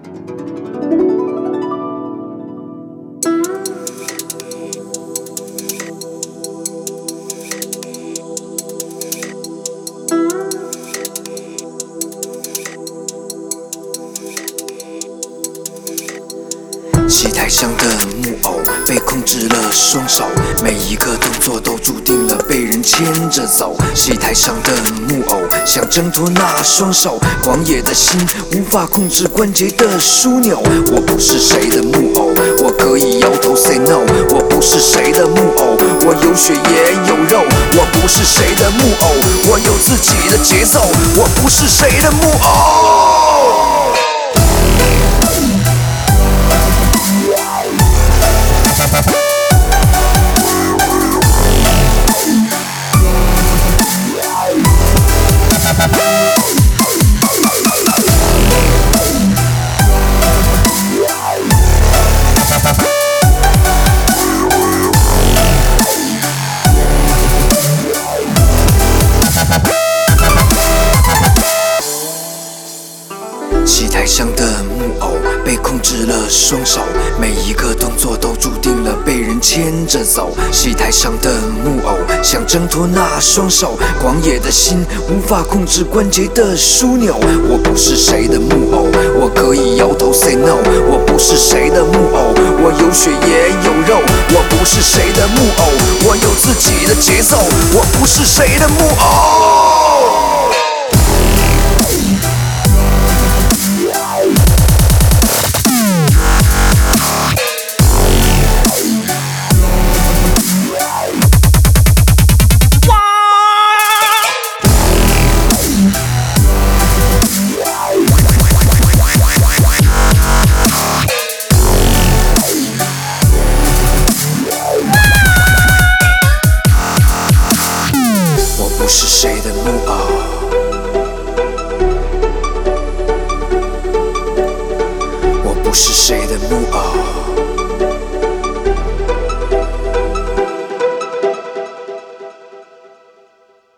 戏台上的木偶被控制了双手，每一个动作都注定了被人牵着走。戏台上的木偶想挣脱那双手，狂野的心无法控制关节的枢纽。我不是谁的木偶，我可以摇头 say no。我不是谁的木偶，我有血也有肉。我不是谁的木偶，我有自己的节奏。我不是谁的木偶。戏台上的木偶被控制了双手，每一个动作都注定了被人牵着走。戏台上的木偶想挣脱那双手，狂野的心无法控制关节的枢纽。我不是谁的木偶，我可以摇头 say no。我不是谁的木偶，我有血也有肉。我不是谁的木偶，我有自己的节奏。我不是谁的木偶。我不是谁的木偶，我不是谁的木偶。